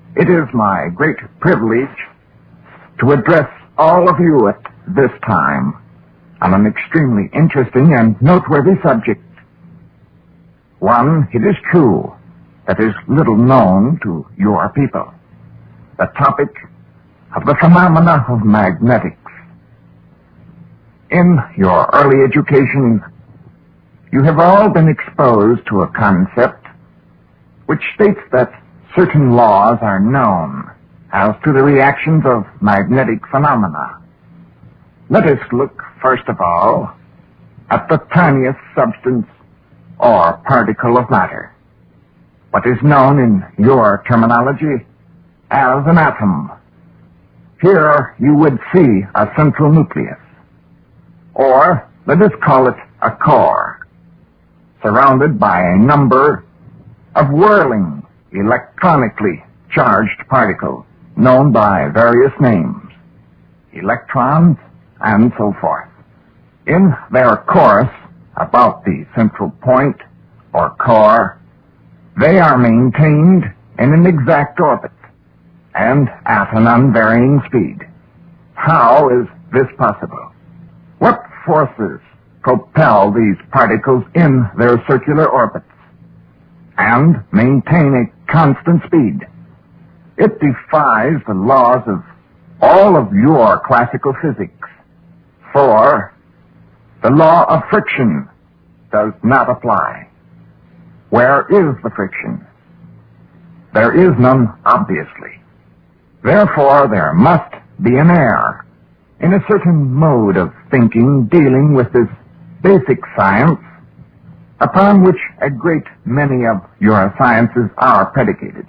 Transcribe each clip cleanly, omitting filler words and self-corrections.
It is my great privilege to address all of you at this time on an extremely interesting and noteworthy subject. One, it is true, that is little known to your people. The topic of the phenomena of magnetics. In your early education, you have all been exposed to a concept which states that certain laws are known as to the reactions of magnetic phenomena. Let us look, first of all, at the tiniest substance or particle of matter, what is known in your terminology as an atom. Here you would see a central nucleus, or let us call it a core, surrounded by a number of whirling, electronically charged particles known by various names, electrons, and so forth. In their course about the central point or core, they are maintained in an exact orbit and at an unvarying speed. How is this possible? What forces propel these particles in their circular orbits and maintain a constant speed? It defies the laws of all of your classical physics, for the law of friction does not apply. Where is the friction? There is none, obviously. Therefore, there must be an error in a certain mode of thinking dealing with this basic science upon which a great many of your sciences are predicated.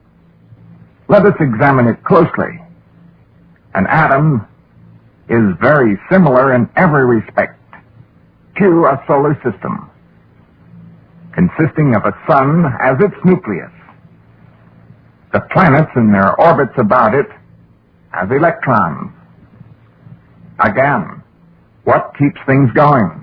Let us examine it closely. An atom is very similar in every respect to a solar system, consisting of a sun as its nucleus, the planets in their orbits about it as electrons. Again, what keeps things going?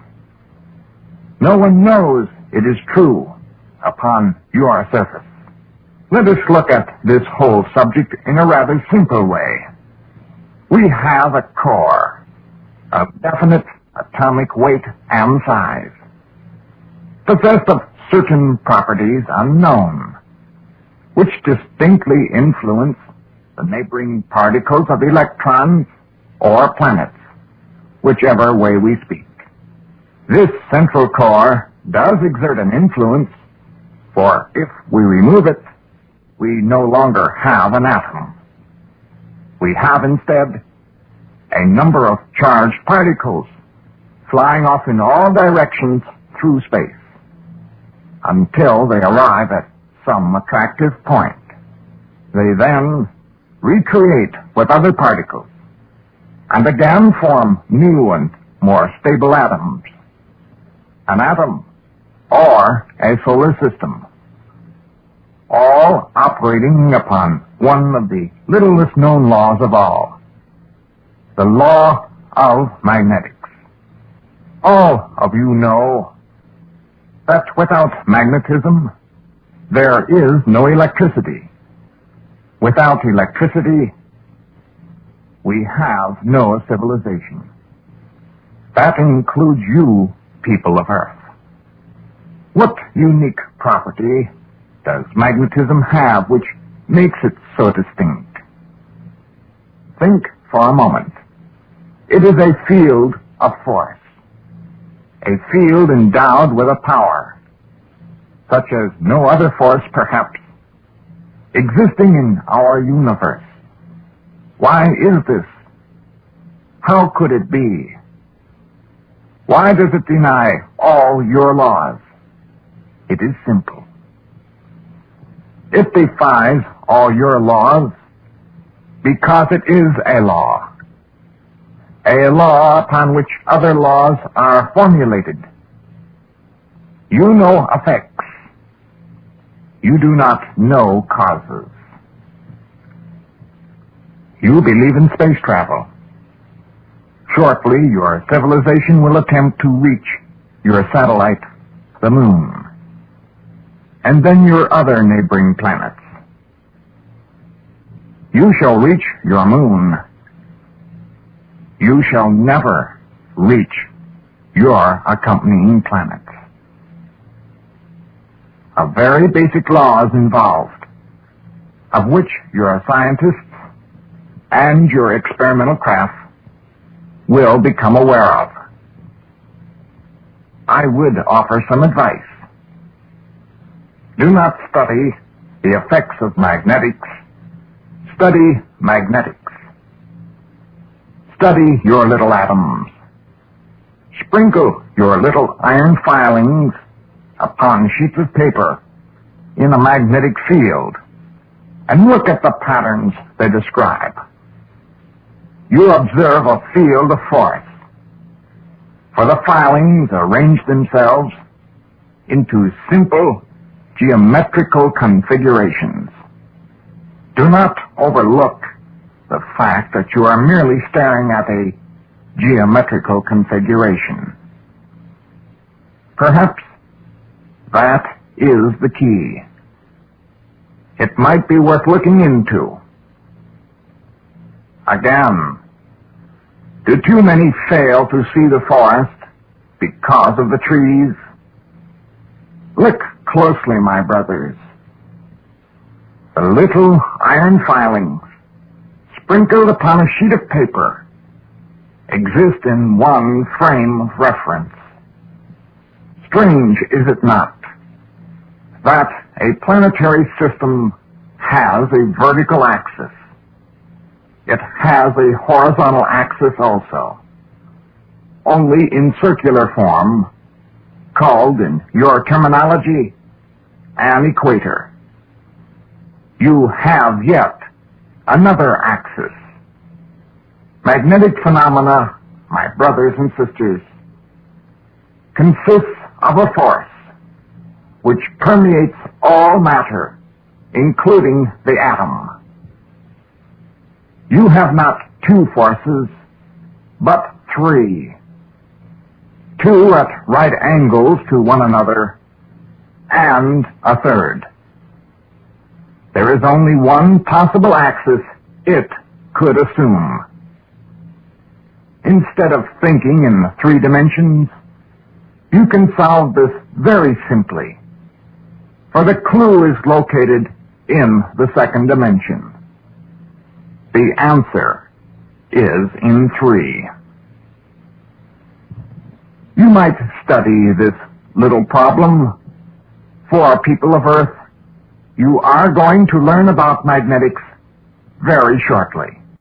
No one knows it is true upon your surface. Let us look at this whole subject in a rather simple way. We have a core of definite atomic weight and size, possessed of certain properties unknown, which distinctly influence the neighboring particles of electrons or planets, whichever way we speak. This central core does exert an influence, for if we remove it, we no longer have an atom. We have instead a number of charged particles flying off in all directions through space until they arrive at some attractive point. They then recreate with other particles and again form new and more stable atoms. An atom or a solar system, all operating upon one of the littlest known laws of all, the law of magnetics. All of you know that without magnetism, there is no electricity. Without electricity, we have no civilization. That includes you, people of Earth. What unique property does magnetism have which makes it so distinct? Think for a moment. It is a field of force, a field endowed with a power, such as no other force perhaps existing in our universe. Why is this? How could it be? Why does it deny all your laws? It is simple. It defies all your laws because it is a law upon which other laws are formulated. You know effects. You do not know causes. You believe in space travel. Shortly, your civilization will attempt to reach your satellite, the moon, and then your other neighboring planets. You shall reach your moon. You shall never reach your accompanying planets. A very basic law is involved, of which your scientists and your experimental craft will become aware of. I would offer some advice. Do not study the effects of magnetics. Study magnetics. Study your little atoms. Sprinkle your little iron filings upon sheets of paper in a magnetic field and look at the patterns they describe. You observe a field of force, for the filings arrange themselves into simple geometrical configurations. Do not overlook the fact that you are merely staring at a geometrical configuration. Perhaps that is the key. It might be worth looking into. Again, do too many fail to see the forest because of the trees? Look closely, my brothers. The little iron filings, sprinkled upon a sheet of paper, exist in one frame of reference. Strange, is it not, that a planetary system has a vertical axis. It has a horizontal axis also, only in circular form, called in your terminology an equator. You have yet another axis. Magnetic phenomena, my brothers and sisters, consists of a force which permeates all matter, including the atom. You have not two forces, but three. Two at right angles to one another, and a third. There is only one possible axis it could assume. Instead of thinking in 3 dimensions, you can solve this very simply, for the clue is located in the 2nd dimension. The answer is in 3. You might study this little problem. For people of Earth, you are going to learn about magnetics very shortly.